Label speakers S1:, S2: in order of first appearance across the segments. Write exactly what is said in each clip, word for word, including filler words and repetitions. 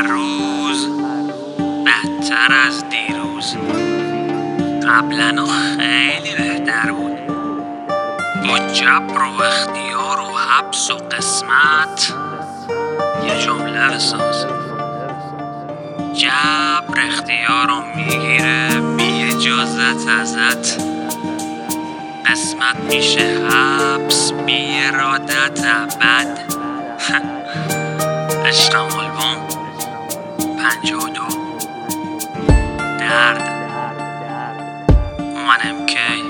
S1: روز بهتر از دیروز، قبلا خیلی بهتر بود. با جبر و اختیار و حبس و قسمت یه جمله بساز. جبر اختیار رو میگیره بی اجازت ازت، قسمت میشه حبس بی ارادت ابد. عشقم آلبوم پنجاه و دو درد من ام کی.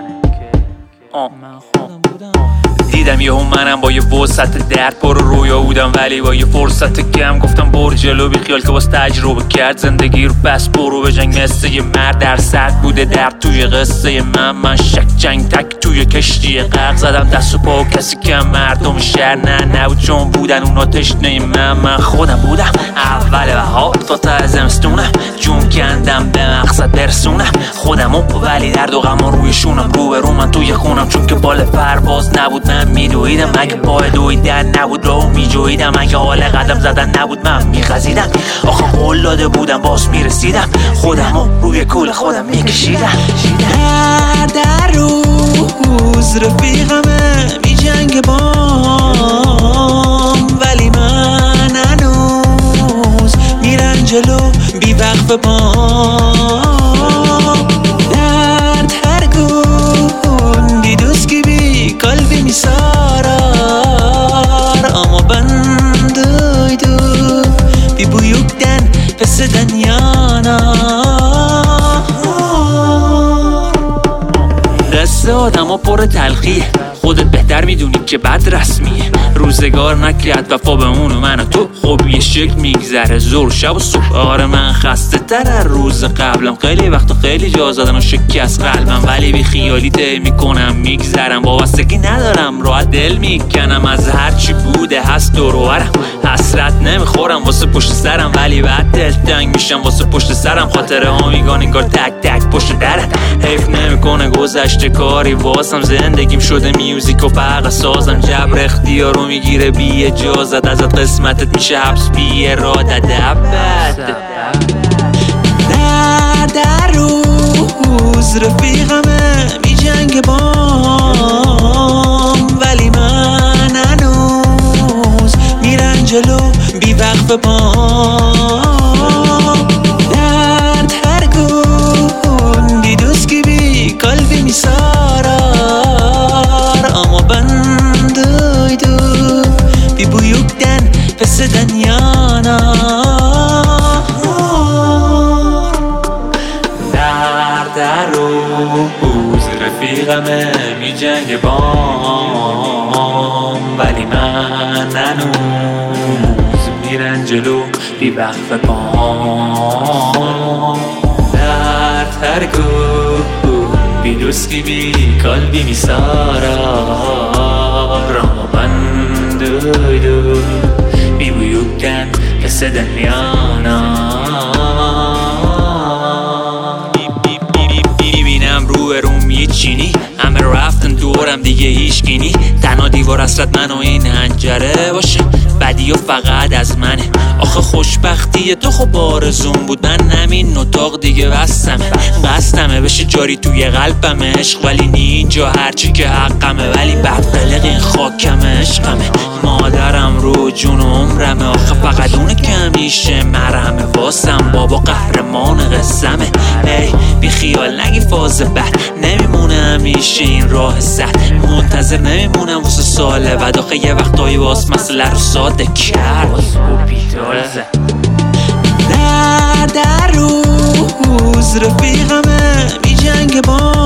S2: دیدم یهو منم با یه وسط درد پر رویا بودم، ولی با یه فرصت کم گفتم برو جلو، بی خیال که باز تجربه کرد زندگی رو، بس برو به جنگ مثل یه مرد. در سرد بوده درد توی قصه من، من شک جنگ تک توی کشتی غرق زدم دست و پا و کسی کم مردم شهر نه نبود، چون بودن اونا تشنه من. من خودم بودم اول بهار تا ته زمستونه، جون کندم به مقصد برسونم خودمو، ولی درد و غم روی شونم. رو به رو من توی خونم، چون که بال پرواز نبود من میدویدم، اگه پای دویدن نبود راهو میجویدم، اگه حال قدم زدن نبود من میخزیدم. آخه قول داده بودم باز میرسیدم، خودمو روی کول خودم میکشیدم.
S3: هر در روز رفیقمه میجنگ بام، ولی من هنوز میرم جلو بی وقف پام. درد هر گون بی دوست کی بی قلبی میسارار، ama ben duydum bir büyükten pes eden yanar.
S2: قصه آدم ها پر تلخیه، خودت بهتر میدونی که بد رسمیه. روزگار نکرد وفا به اون و من و تو، خب یه شکل میگذره زور شب و صبح. آره من خسته تر از روز قبلم، خیلی وقتا خیلی جا زدن و شکست قلبم، ولی بی خیالی طی میکنم میگذرم. وابستگی ندارم راحت دل میکنم از هرچی بوده هست دور و برم. حسرت نمیخورم واسه پشت سرم، ولی بعد دلتنگ میشم واسه پشت سرم. خاطره ها میگن انگار تک تک پشت درم، حیف نمیکنه گذشته کاری واسم. زندگیم شده میوزیک و برق سازم، جبر اختیار رو میگیره بی اجازت ازت، قسمتت میشه حبس بی ارادت ابد.
S3: در در روز رفیقمه میجنگ بام، ولی من هنوز میرم جلو بی وقف پام. درد هر گون بی دوست کی بی قلبی میسارار، ama ben duydum bir büyükten pes eden yanar.
S2: در روز رفیقمه میجنگ بام، ولی من هنوز میرن جلو بی وقف پام. درد هر گون بی دوست کی بی قلبی میسارار، ama ben duydum bir büyükten pes eden yanar. میبینم رو روم یه چینی، همه رفتن دورم دیگه هیچ گینی. تنها دیوار حسرت من و این هنجره باشه، بدی و فقط از منه. آخه خوشبختی تو خب آرزوم بود، من همین اتاق دیگه بستمه. قصدمه بشه جاری توی قلبم عشق، ولی نینجا هرچی که حقمه، ولی بدقلق این خاکمه عشقمه. مادرم رو جون و عمرمه، آخه فقط اونه که همیشه مرمه واسم. بابا قهرمان قصمه، ای بی خیال نگی فاز بد نمیمونه همیشه این راه سد. منتظر نمیمونم واسه سال بعد، آخه یه وقتایی واس مسئله رو ساده کرد.
S3: در در روز رفیقمه میجنگ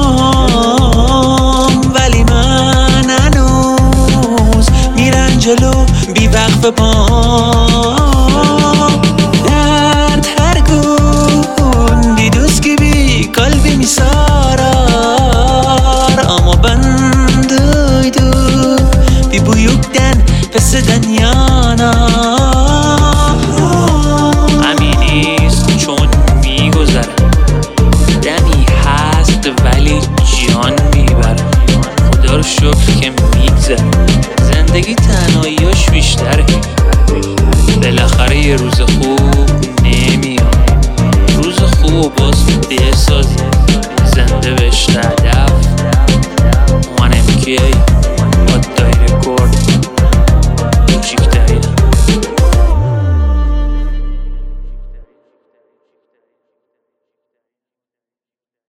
S3: بام، ولی من هنوز میرم جلو بی وقف پام. درد هر گون بی دوست کی بی قلبی میسارار، ama ben duydum bir büyükten pes eden yanar.
S2: همینیست چون میگذره، دمی هست ولی جان میبره. خدا رو شکر که میگذره، زندگی تنهاییاش بیشتره. بالاخره یه روز